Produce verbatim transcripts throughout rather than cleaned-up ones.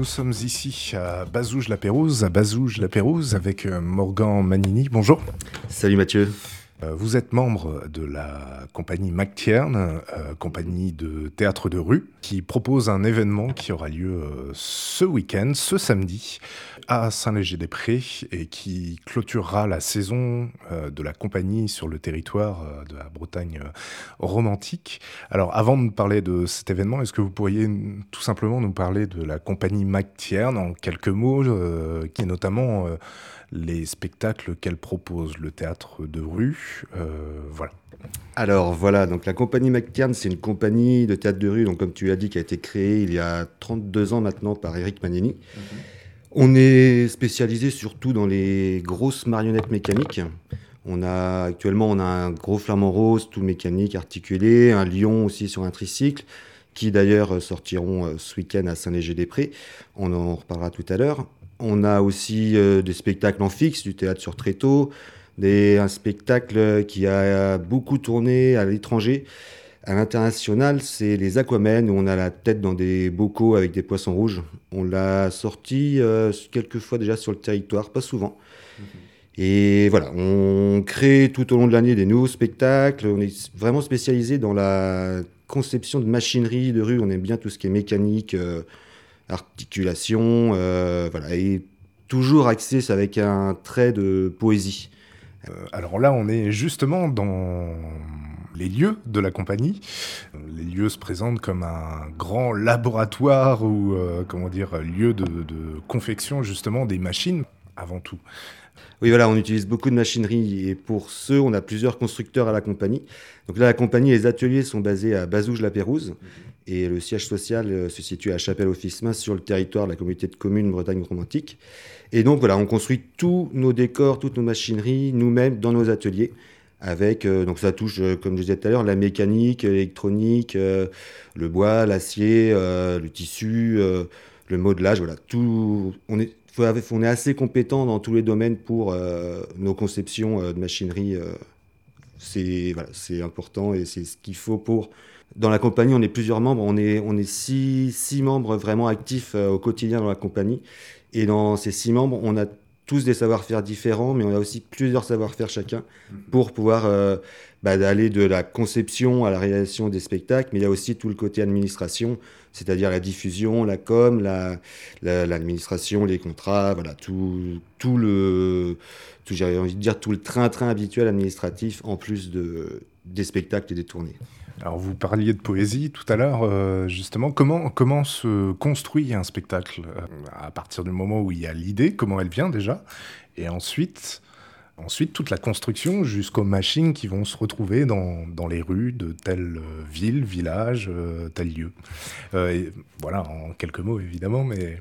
nous sommes ici à Bazouges-la-Pérouse, à Bazouges-la-Pérouse avec euh, Morgan Manini. Bonjour. Salut Mathieu. Euh, Vous êtes membre de la compagnie McTiernes, euh, compagnie de théâtre de rue, qui propose un événement qui aura lieu euh, ce week-end, ce samedi, à Saint-Léger-des-Prés et qui clôturera la saison euh, de la compagnie sur le territoire euh, de la Bretagne euh, romantique. Alors, avant de parler de cet événement, est-ce que vous pourriez n- tout simplement nous parler de la compagnie McTiernes en quelques mots, euh, qui est notamment euh, les spectacles qu'elle propose, le théâtre de rue, euh, voilà. Alors voilà, donc la compagnie McTiernes, c'est une compagnie de théâtre de rue, donc comme tu l'as dit, qui a été créée il y a trente-deux ans maintenant par Éric Manini. On est spécialisé surtout dans les grosses marionnettes mécaniques. On a actuellement on a un gros flamant rose, tout mécanique, articulé, un lion aussi sur un tricycle, qui d'ailleurs euh, sortiront euh, ce week-end à Saint-Léger-des-Prés. On en reparlera tout à l'heure. On a aussi euh, des spectacles en fixe, du théâtre sur tréteau, des, un spectacle qui a beaucoup tourné à l'étranger. À l'international, c'est les Aquamen, où on a la tête dans des bocaux avec des poissons rouges. On l'a sorti euh, quelques fois déjà sur le territoire, pas souvent. Et voilà, on crée tout au long de l'année des nouveaux spectacles. On est vraiment spécialisé dans la conception de machinerie de rue. On aime bien tout ce qui est mécanique, euh, articulation, euh, voilà. Et toujours axé avec un trait de poésie. Euh, alors là, on est justement dans les lieux de la compagnie. Euh, Les lieux se présentent comme un grand laboratoire ou, euh, comment dire, lieu de, de confection justement des machines avant tout. Oui, voilà, on utilise beaucoup de machinerie et pour ce, on a plusieurs constructeurs à la compagnie. Donc là, la compagnie, les ateliers sont basés à Bazouges-la-Pérouse et le siège social euh, se situe à Chapelle-aux-Fismes sur le territoire de la communauté de communes Bretagne romantique. Et donc voilà, on construit tous nos décors, toutes nos machineries nous-mêmes dans nos ateliers. Avec, euh, donc ça touche, euh, comme je disais tout à l'heure, la mécanique, l'électronique, euh, le bois, l'acier, euh, le tissu, euh, le modelage, voilà, tout. On est, faut- on est assez compétent dans tous les domaines pour euh, nos conceptions euh, de machinerie. euh, c'est voilà, c'est important et c'est ce qu'il faut pour. Dans la compagnie, on est plusieurs membres. On est, on est six, six membres vraiment actifs euh, au quotidien dans la compagnie. Et dans ces six membres, on a tous des savoir-faire différents, mais on a aussi plusieurs savoir-faire chacun pour pouvoir euh, bah, aller de la conception à la réalisation des spectacles. Mais il y a aussi tout le côté administration, c'est-à-dire la diffusion, la com, la, la- l'administration, les contrats, voilà, tout, tout le, tout, j'ai envie de dire tout le train-train habituel administratif en plus de, des spectacles et des tournées. Alors vous parliez de poésie tout à l'heure, euh, justement. Comment, comment se construit un spectacle euh, à partir du moment où il y a l'idée, comment elle vient déjà, et ensuite, ensuite toute la construction jusqu'aux machines qui vont se retrouver dans, dans les rues de telle euh, ville, village, euh, tel lieu. Euh, et voilà, en quelques mots évidemment, mais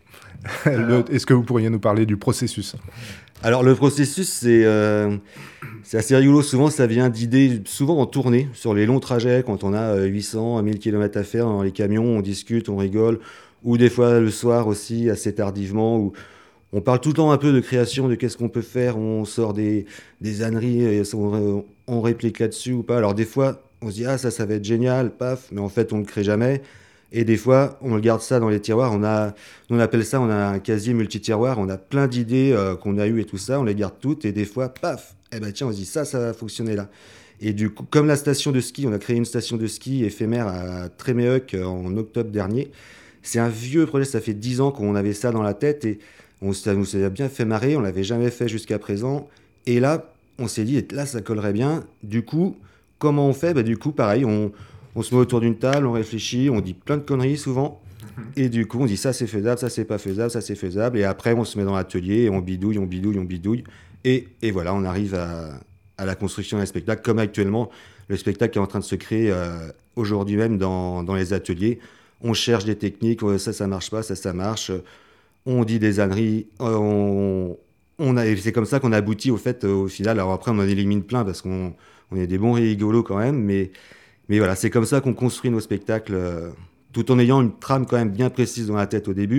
le- est-ce que vous pourriez nous parler du processus? Alors le processus, c'est euh, c'est assez rigolo. Souvent, ça vient d'idées, souvent en tournée, sur les longs trajets, quand on a euh, huit cents à mille kilomètres à faire dans les camions, on discute, on rigole. Ou des fois le soir aussi, assez tardivement, où on parle tout le temps un peu de création, de qu'est-ce qu'on peut faire, on sort des, des âneries, et on, on réplique là-dessus ou pas. Alors des fois, on se dit, ah ça, ça va être génial, paf, mais en fait, on ne le crée jamais. Et des fois, on le garde ça dans les tiroirs. On a, on appelle ça, on a un casier multi-tiroir. On a plein d'idées euh, qu'on a eues et tout ça. On les garde toutes. Et des fois, paf, eh ben tiens, on se dit ça, ça va fonctionner là. Et du coup, comme la station de ski, on a créé une station de ski éphémère à Tréméheuc euh, en octobre dernier. C'est un vieux projet, ça fait dix ans qu'on avait ça dans la tête et on, ça nous a bien fait marrer. On l'avait jamais fait jusqu'à présent. Et là, on s'est dit, là, ça collerait bien. Du coup, comment on fait? Bah, du coup, pareil, on, on se met autour d'une table, on réfléchit, on dit plein de conneries souvent. Et du coup, on dit ça c'est faisable, ça c'est pas faisable, ça c'est faisable. Et après, on se met dans l'atelier et on bidouille, on bidouille, on bidouille. Et, et voilà, on arrive à, à la construction d'un spectacle, comme actuellement, le spectacle est en train de se créer euh, aujourd'hui même dans, dans les ateliers. On cherche des techniques, euh, ça, ça marche pas, ça, ça marche. On dit des âneries, euh, on, on a, et c'est comme ça qu'on aboutit au fait, euh, au final. Alors après, on en élimine plein parce qu'on on est des bons rigolos quand même, mais mais voilà, c'est comme ça qu'on construit nos spectacles, euh, tout en ayant une trame quand même bien précise dans la tête au début.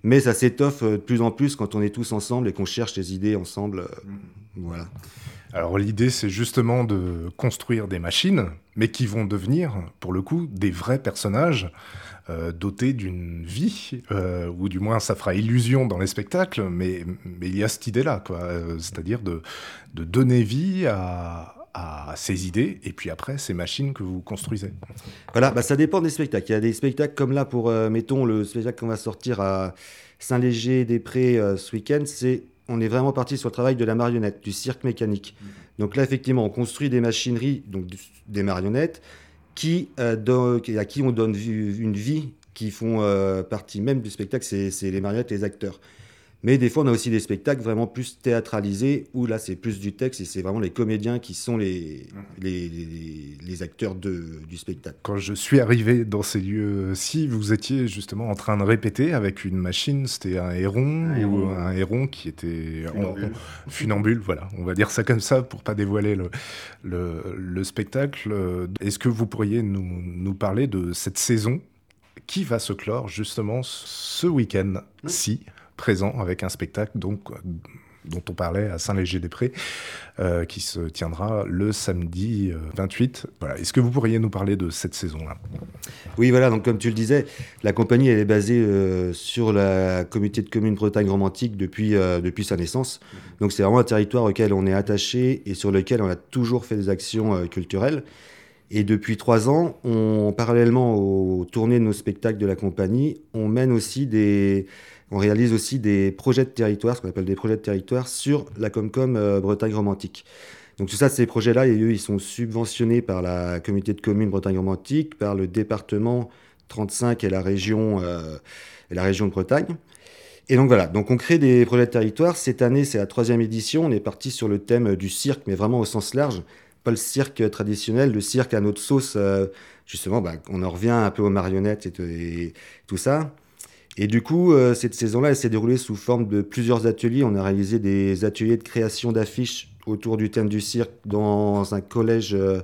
Mais ça s'étoffe de plus en plus quand on est tous ensemble et qu'on cherche les idées ensemble. Euh, voilà. Alors l'idée, c'est justement de construire des machines, mais qui vont devenir, pour le coup, des vrais personnages euh, dotés d'une vie, euh, ou du moins ça fera illusion dans les spectacles, mais, mais il y a cette idée-là, quoi. Euh, c'est-à-dire de, de donner vie à, à ces idées, et puis après, ces machines que vous construisez. Voilà, bah, ça dépend des spectacles. Il y a des spectacles comme là, pour, euh, mettons, le spectacle qu'on va sortir à Saint-Léger-des-Prés euh, ce week-end, c'est... On est vraiment parti sur le travail de la marionnette, du cirque mécanique. Mmh. Donc là, effectivement, on construit des machineries, donc des marionnettes, qui, euh, don, à qui on donne une vie, qui font euh, partie même du spectacle, c'est, c'est les marionnettes, les acteurs. Mais des fois, on a aussi des spectacles vraiment plus théâtralisés, où là, c'est plus du texte, et c'est vraiment les comédiens qui sont les, les, les, les acteurs de, du spectacle. Quand je suis arrivé dans ces lieux-ci, vous étiez justement en train de répéter avec une machine, c'était un héron, un ou héron, un héron qui était funambule. En, funambule, voilà, on va dire ça comme ça pour pas dévoiler le, le, le spectacle. Est-ce que vous pourriez nous, nous parler de cette saison qui va se clore justement ce week-end-ci, présent avec un spectacle donc, dont on parlait à Saint-Léger-des-Prés, euh, qui se tiendra le samedi euh, vingt-huit. Voilà. Est-ce que vous pourriez nous parler de cette saison-là ? Oui, voilà, donc comme tu le disais, la compagnie elle est basée euh, sur la communauté de communes Bretagne romantique depuis, euh, depuis sa naissance. Donc c'est vraiment un territoire auquel on est attaché et sur lequel on a toujours fait des actions euh, culturelles. Et depuis trois ans, on, parallèlement aux tournées de nos spectacles de la compagnie, on mène aussi des... On réalise aussi des projets de territoire, ce qu'on appelle des projets de territoire, sur la Comcom euh, Bretagne romantique. Donc tout ça, ces projets-là, eux, ils sont subventionnés par la communauté de communes Bretagne romantique, par le département trente-cinq et la région, euh, et la région de Bretagne. Et donc voilà, donc on crée des projets de territoire. Cette année, c'est la troisième édition. On est parti sur le thème du cirque, mais vraiment au sens large. Pas le cirque traditionnel, le cirque à notre sauce. Euh, justement, bah, on en revient un peu aux marionnettes et, t- et tout ça. Et du coup, euh, cette saison-là, elle s'est déroulée sous forme de plusieurs ateliers. On a réalisé des ateliers de création d'affiches autour du thème du cirque dans un collège euh,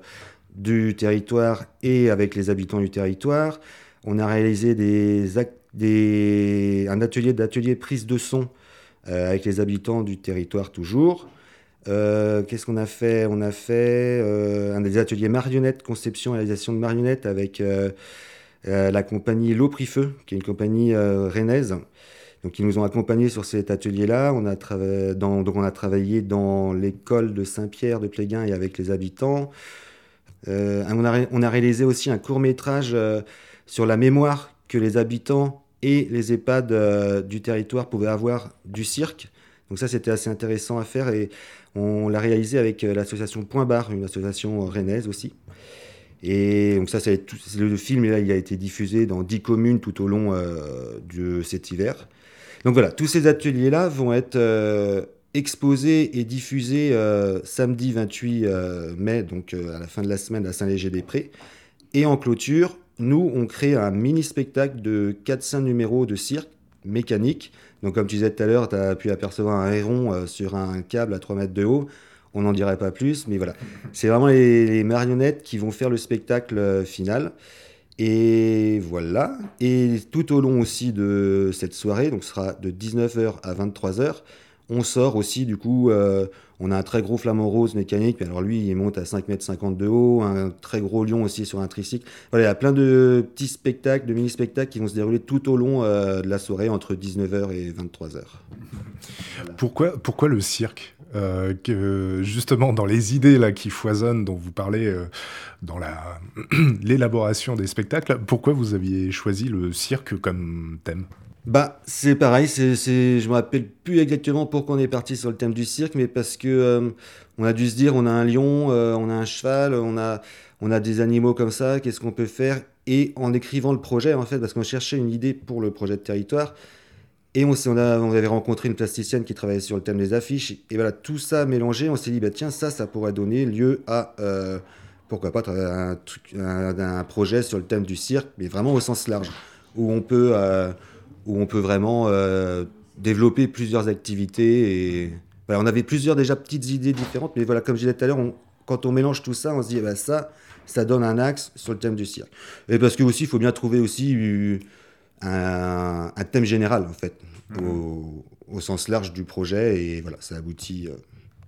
du territoire et avec les habitants du territoire. On a réalisé des, ac- des, un atelier d'atelier prise de son euh, avec les habitants du territoire toujours. Euh, qu'est-ce qu'on a fait ? On a fait euh, un des ateliers marionnettes, conception et réalisation de marionnettes avec... Euh, Euh, la compagnie L'Eau Pris Feu, qui est une compagnie euh, rennaise. Donc, ils nous ont accompagnés sur cet atelier-là. On a, trava- dans, donc on a travaillé dans l'école de Saint-Pierre de Pléguin et avec les habitants. Euh, on, a ré- on a réalisé aussi un court-métrage euh, sur la mémoire que les habitants et les EHPAD euh, du territoire pouvaient avoir du cirque. Donc ça, c'était assez intéressant à faire et on l'a réalisé avec euh, l'association Point Barre, une association rennaise aussi. Et donc ça, ça a été, le film là, il a été diffusé dans dix communes tout au long euh, de cet hiver. Donc voilà, tous ces ateliers-là vont être euh, exposés et diffusés euh, samedi vingt-huit mai, donc euh, à la fin de la semaine à Saint-Léger-des-Prés. Et en clôture, nous, on crée un mini-spectacle de quatre cinq numéros de cirque mécanique. Donc comme tu disais tout à l'heure, tu as pu apercevoir un héron euh, sur un câble à trois mètres de haut. On n'en dirait pas plus, mais voilà. C'est vraiment les, les marionnettes qui vont faire le spectacle euh, final. Et voilà. Et tout au long aussi de cette soirée, donc ce sera de dix-neuf heures à vingt-trois heures, on sort aussi, du coup, euh, on a un très gros flamant rose mécanique. Mais alors lui, il monte à cinq mètres cinquante de haut, un très gros lion aussi sur un tricycle. Voilà, il y a plein de petits spectacles, de mini-spectacles qui vont se dérouler tout au long euh, de la soirée, entre dix-neuf heures et vingt-trois heures. Voilà. Pourquoi, pourquoi le cirque ? Euh, que justement dans les idées là qui foisonnent dont vous parlez euh, dans la l'élaboration des spectacles, pourquoi vous aviez choisi le cirque comme thème ? Bah c'est pareil, c'est, c'est, je me rappelle plus exactement pourquoi on est parti sur le thème du cirque, mais parce que euh, on a dû se dire on a un lion, euh, on a un cheval, on a on a des animaux comme ça, qu'est-ce qu'on peut faire ? Et en écrivant le projet en fait, parce qu'on cherchait une idée pour le projet de territoire. Et on, on, a, on avait rencontré une plasticienne qui travaillait sur le thème des affiches. Et voilà, tout ça mélangé, on s'est dit, bah, tiens, ça, ça pourrait donner lieu à, euh, pourquoi pas, un, un, un projet sur le thème du cirque, mais vraiment au sens large, où on peut, euh, où on peut vraiment euh, développer plusieurs activités. Et voilà, on avait plusieurs déjà petites idées différentes, mais voilà, comme je disais tout à l'heure, on, quand on mélange tout ça, on se dit, bah, ça, ça donne un axe sur le thème du cirque. Et parce que aussi, il faut bien trouver aussi... Euh, un, un thème général, en fait, mmh. au, au sens large du projet, et voilà, ça aboutit... Euh,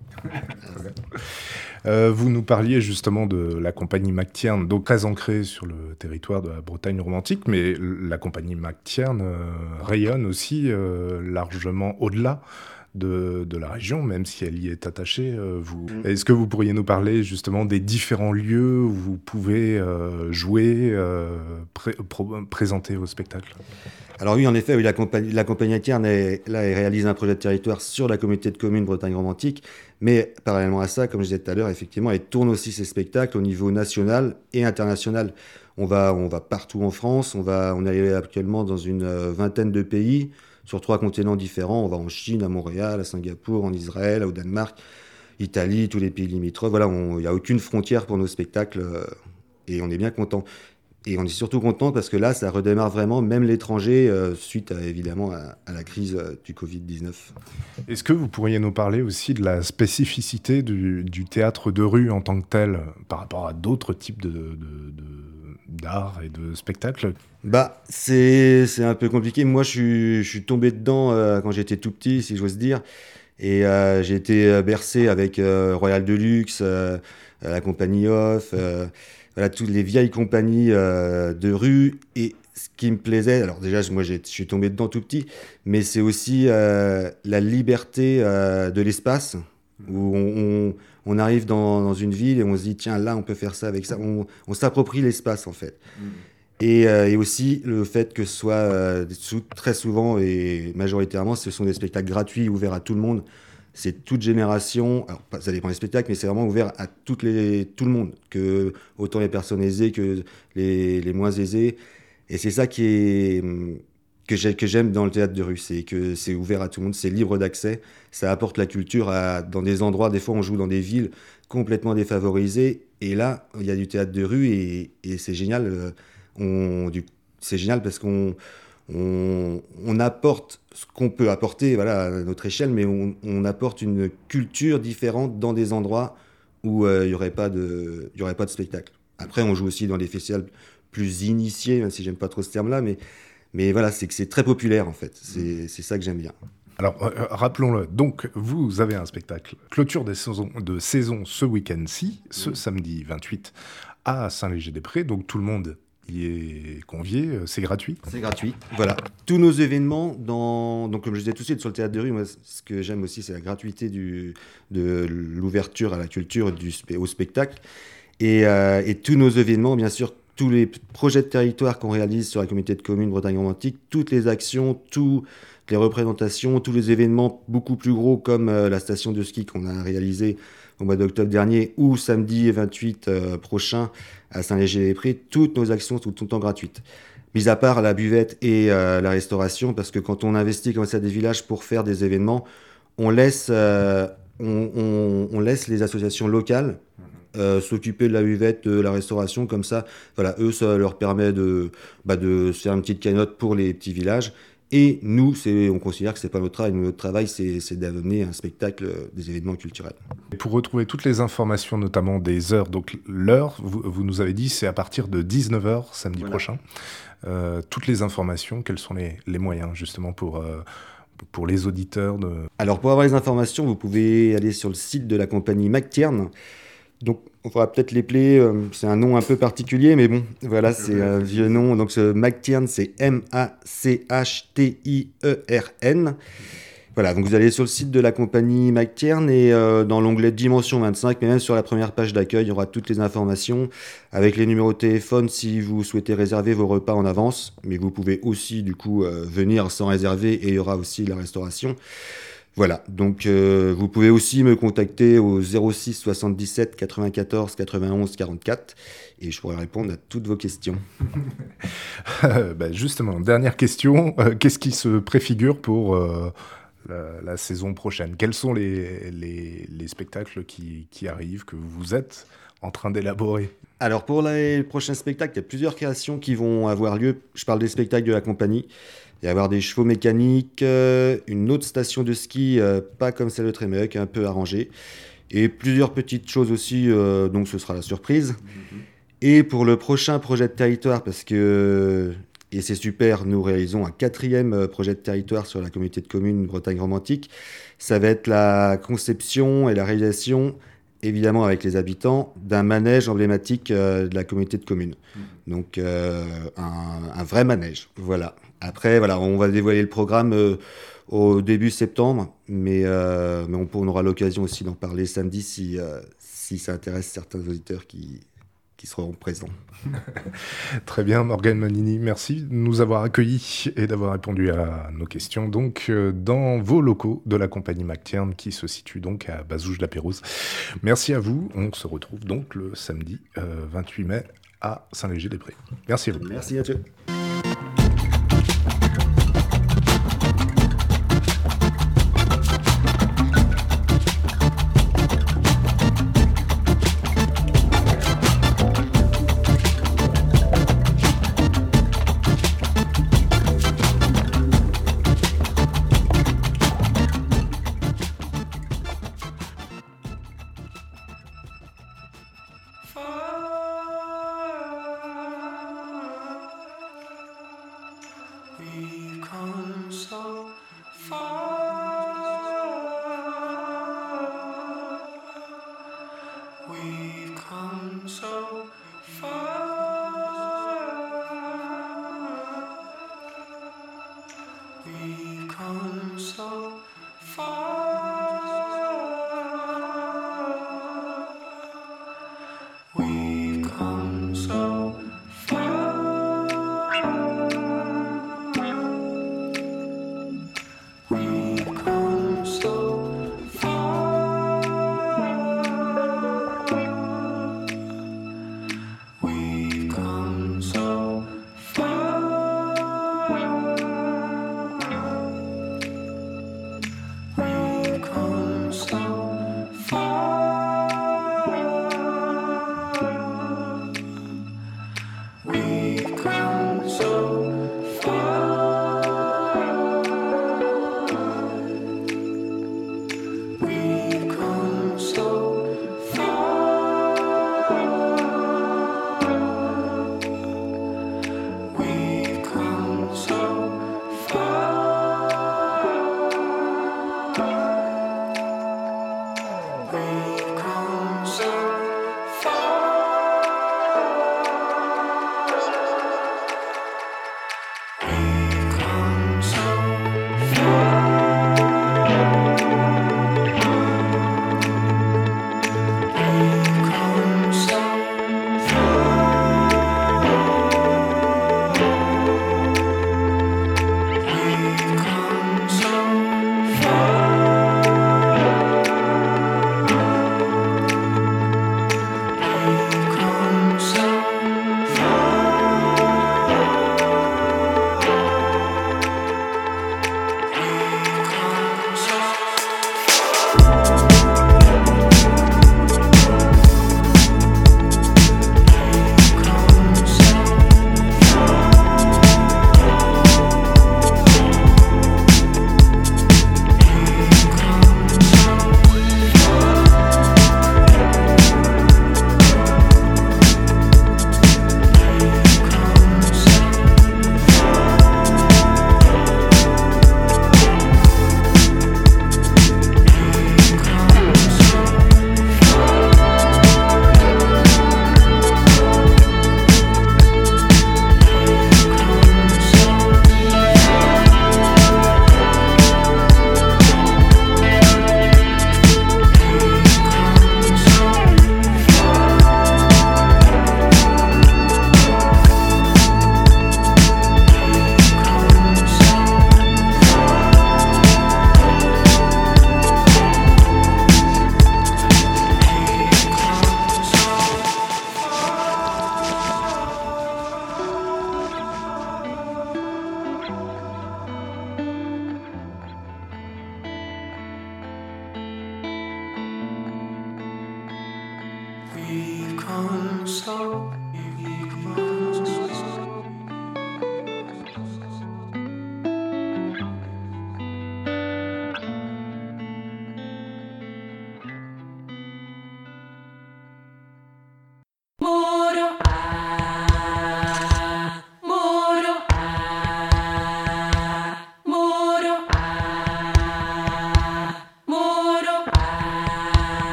Euh, vous nous parliez justement de la compagnie McTiernan, donc très ancrée sur le territoire de la Bretagne romantique, mais la compagnie McTiernan euh, rayonne aussi euh, largement au-delà de, de la région, même si elle y est attachée. Euh, vous... mmh. Est-ce que vous pourriez nous parler justement des différents lieux où vous pouvez euh, jouer, euh, pré- pro- présenter vos spectacles ? Alors oui, en effet, oui, la compagnie, la compagnie McTiernan est, là, elle réalise un projet de territoire sur la communauté de communes Bretagne romantique, mais parallèlement à ça, comme je disais tout à l'heure, effectivement, elle tourne aussi ses spectacles au niveau national et international. On va, on va partout en France, on, va, on est actuellement dans une vingtaine de pays, sur trois continents différents. On va en Chine, à Montréal, à Singapour, en Israël, au Danemark, Italie, tous les pays limitrophes. Voilà, il n'y a aucune frontière pour nos spectacles euh, et on est bien content. Et on est surtout content parce que là, ça redémarre vraiment, même l'étranger, euh, suite à, évidemment à, à la crise euh, du covid dix-neuf. Est-ce que vous pourriez nous parler aussi de la spécificité du, du théâtre de rue en tant que tel, par rapport à d'autres types de, de, de, d'art et de spectacles ? Bah, c'est, c'est un peu compliqué. Moi, je suis, je suis tombé dedans euh, quand j'étais tout petit, si j'ose dire. Et euh, j'ai été bercé avec euh, Royal Deluxe, euh, la compagnie Off... Euh, Voilà, toutes les vieilles compagnies euh, de rue. Et ce qui me plaisait, alors déjà, moi, j'ai, je suis tombé dedans tout petit, mais c'est aussi euh, la liberté euh, de l'espace, où on, on, on arrive dans, dans une ville et on se dit, tiens, là, on peut faire ça avec ça. On, on s'approprie l'espace, en fait. Mmh. Et, euh, et aussi le fait que ce soit euh, très souvent et majoritairement, ce sont des spectacles gratuits, ouverts à tout le monde. C'est toute génération, alors ça dépend des spectacles, mais c'est vraiment ouvert à toutes les, tout le monde, que, autant les personnes aisées que les, les moins aisées. Et c'est ça qui est, que, j'ai, que j'aime dans le théâtre de rue, c'est que c'est ouvert à tout le monde, c'est libre d'accès, ça apporte la culture à, dans des endroits, des fois on joue dans des villes complètement défavorisées, et là, il y a du théâtre de rue, et, et c'est génial, on, du, c'est génial parce qu'on... On, on apporte ce qu'on peut apporter voilà, à notre échelle, mais on, on apporte une culture différente dans des endroits où il euh, n'y aurait pas de, y aurait pas de spectacle. Après, on joue aussi dans des festivals plus initiés, même si j'aime pas trop ce terme-là, mais, mais voilà, c'est que c'est très populaire en fait. C'est, c'est ça que j'aime bien. Alors, euh, rappelons-le, donc vous avez un spectacle clôture des saisons, de saison ce week-end-ci, ce mmh. samedi vingt-huit à Saint-Léger-des-Prés, donc tout le monde y est convié, c'est gratuit. C'est gratuit, voilà. Tous nos événements, dans... donc comme je disais tout de suite, sur le théâtre de rue, moi, ce que j'aime aussi, c'est la gratuité du... de l'ouverture à la culture, du... au spectacle. Et, euh, et tous nos événements, bien sûr, tous les projets de territoire qu'on réalise sur la communauté de communes Bretagne romantique, toutes les actions, toutes les représentations, tous les événements beaucoup plus gros comme euh, la station de ski qu'on a réalisée au mois d'octobre dernier, ou samedi vingt-huit euh, prochain à Saint-Léger-des-Prés, toutes nos actions sont tout le temps gratuites. Mis à part la buvette et euh, la restauration, parce que quand on investit comme ça des villages pour faire des événements, on laisse, euh, on, on, on laisse les associations locales euh, s'occuper de la buvette, de la restauration, comme ça, voilà, eux, ça leur permet de, bah, de se faire une petite cagnotte pour les petits villages. Et nous, c'est, on considère que c'est pas notre travail. Notre travail, c'est, c'est d'amener un spectacle, des événements culturels. Et pour retrouver toutes les informations, notamment des heures, donc l'heure, vous, vous nous avez dit, c'est à partir de dix-neuf heures samedi voilà. prochain. Euh, toutes les informations, quels sont les, les moyens justement pour, euh, pour les auditeurs de... Alors pour avoir les informations, vous pouvez aller sur le site de la compagnie McTiernan. Donc, on fera peut-être les plaies, euh, c'est un nom un peu particulier, mais bon, voilà, c'est un vieux nom. Donc, ce McTiernan, c'est M A C H T I E R N. Voilà, donc vous allez sur le site de la compagnie McTiernan et euh, dans l'onglet Dimension vingt-cinq, mais même sur la première page d'accueil, il y aura toutes les informations avec les numéros de téléphone si vous souhaitez réserver vos repas en avance. Mais vous pouvez aussi, du coup, euh, venir sans réserver et il y aura aussi la restauration. Voilà, donc euh, vous pouvez aussi me contacter au zéro six soixante-dix-sept quatre-vingt-quatorze quatre-vingt-onze quarante-quatre et je pourrai répondre à toutes vos questions. euh, bah justement, dernière question, euh, qu'est-ce qui se préfigure pour euh, la, la saison prochaine ? Quels sont les, les, les spectacles qui, qui arrivent, que vous êtes en train d'élaborer ? Alors pour les prochains spectacles, il y a plusieurs créations qui vont avoir lieu. Je parle des spectacles de la compagnie. Il va y avoir des chevaux mécaniques, euh, une autre station de ski, euh, pas comme celle de Trémec, un peu arrangée, et plusieurs petites choses aussi, euh, donc ce sera la surprise. Mm-hmm. Et pour le prochain projet de territoire, parce que Et c'est super, nous réalisons un quatrième projet de territoire sur la communauté de communes Bretagne romantique. Ça va être la conception et la réalisation, évidemment avec les habitants, d'un manège emblématique euh, de la communauté de communes. Mmh. Donc euh, un, un vrai manège, voilà. Après, voilà, on va dévoiler le programme euh, au début septembre, mais, euh, mais on, on aura l'occasion aussi d'en parler samedi si, euh, si ça intéresse certains auditeurs qui... qui seront présents. Très bien, Morgane Monini, merci de nous avoir accueillis et d'avoir répondu à nos questions donc euh, dans vos locaux de la compagnie MacTiern qui se situe donc à Bazouges-la-Pérouse. Merci à vous, on se retrouve donc le samedi euh, vingt-huit mai à Saint-Léger-des-Prés. Merci à vous. Merci Mathieu. We've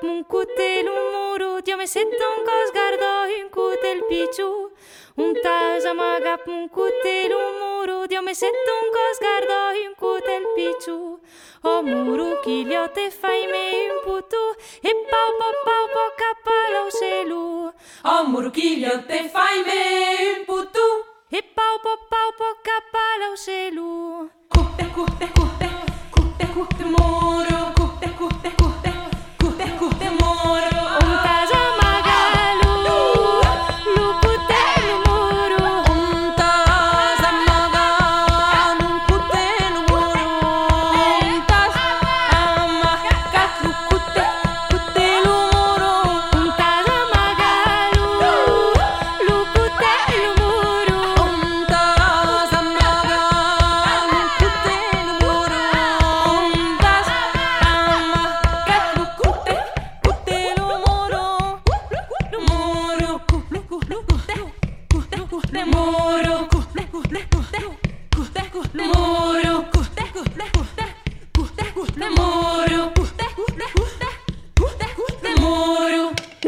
mun kutelu muru, dio me setton ko sgardo un kutel pichu. Un tasa magap mun kutelu muru, dio me setton ko sgardo un kutel pichu. O muru kilio te fai me un putu, e pau pau pau pau capalo selu. O muru kilio te fai me un putu, e pau pau pau pau capalo selu. Cutte cutte cutte cutte cutte muru, cutte cutte cutte cutte cutte muru. Un tasa magalu, lu kutelu muru. Un tasa magalu, kutelu muru. Un tasa amagat lu kutte kutelu muru. Un tasa magalu, lu kutelu muru. Un tasa magalu, kutelu muru. Un tasa amagat lu kutte kutelu muru. Lu muru, kutte kutte kutte kutte muru, kutte kutte kutte kutte kutte muru, kutte kutte kutte kutte kutte muru, kutte kutte kutte kutte kutte muru.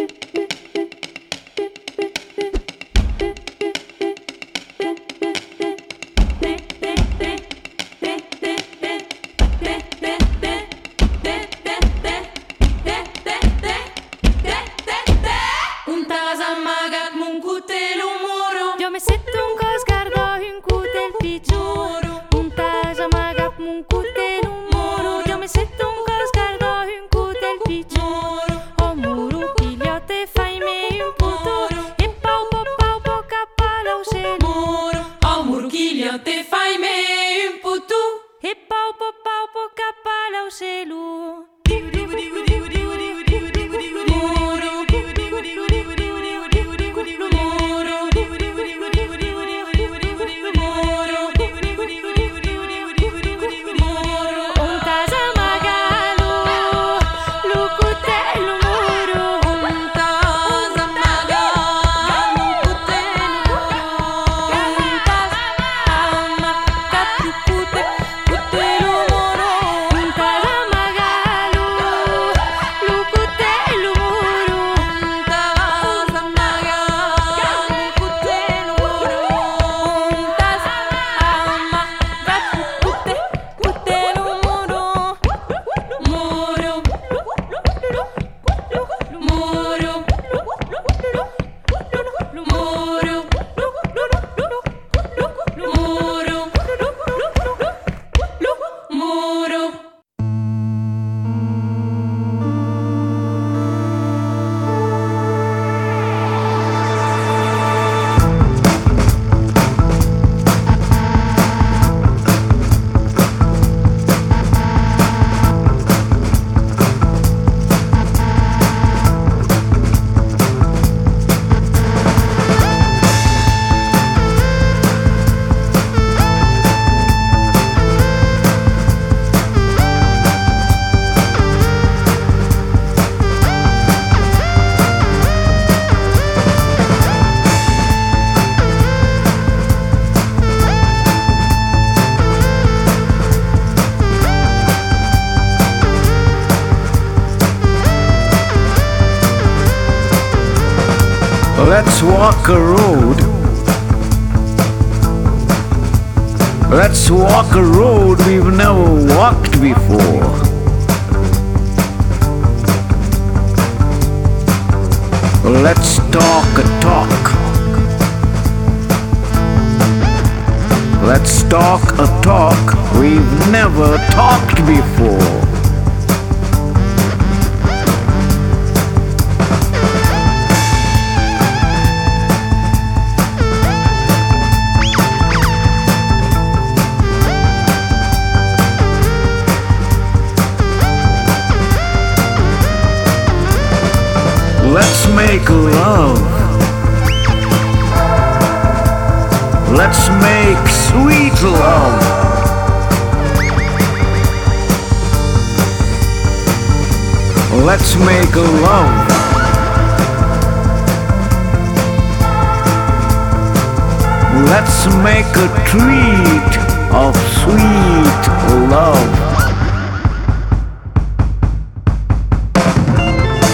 Un tasa magat mun kutelu muru. Dio me setton ko sgardo un kutel pichu. Un tasa magap mun kutelu muru, dio me setton ko sgardo un kutel pichu. O muru kilio te fai me un putu, e pau pau pau pau capalo selu. Muru, o muru kilio te fai me un putu. E pau pau pau pau capalo selu. Un tasa magalu, lu kutelu muru. Un tasa magalu, kutelu muru. Un tasa amagat lu kutte kutelu muru. Un tasa magalu, lu kutelu muru. Un tasa magalu, kutelu muru. Un tasa amagat lu kutte kutelu muru. Muru, muru, muru, muru. Let's walk a road. Let's walk a road we've never walked before. Let's talk a talk. Let's talk a talk we've never talked before. Let's make love. Let's make sweet love. Let's make love. Let's make a treat of sweet love.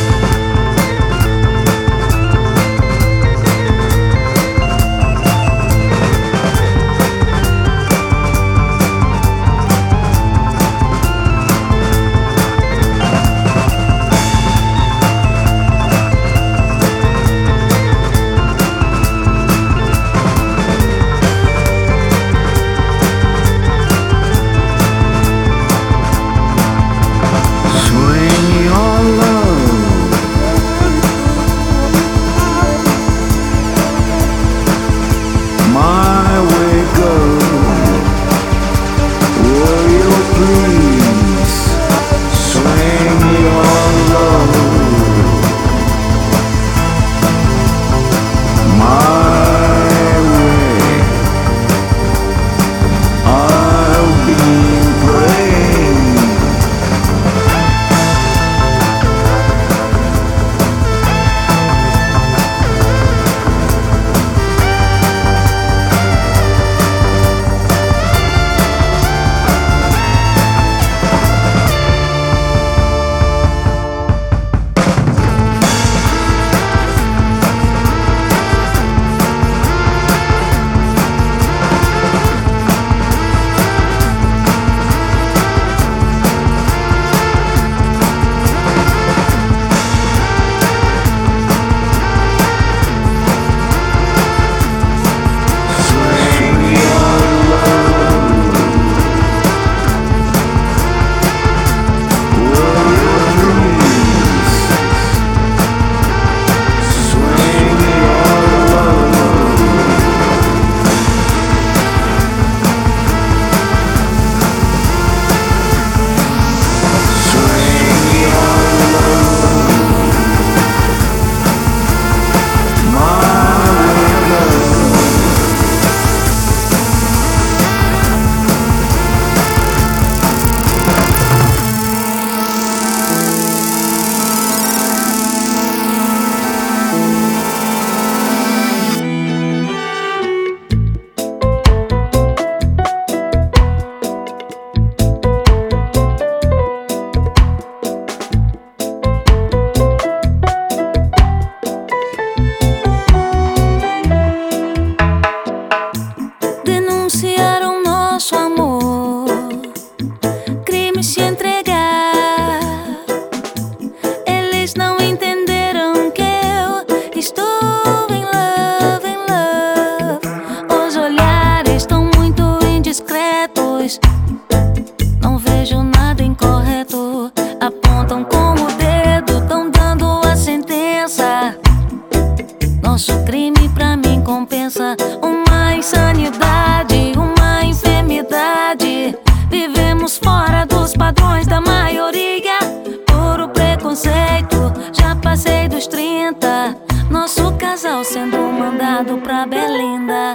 preconceito. Já passei dos trinta, nosso casal sendo mandado pra Belinda.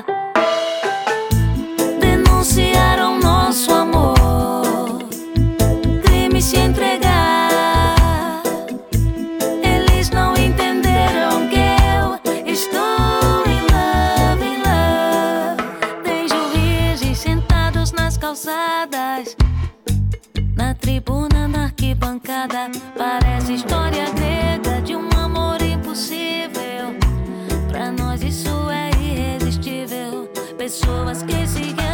Denunciaram nosso amor, crime se entregar. Eles não entenderam que eu estou em love, em love. Tem juízes sentados nas calçadas, na tribuna, na arquibancada. Parece história grega de um amor impossível. Pra nós isso é irresistível. Pessoas que se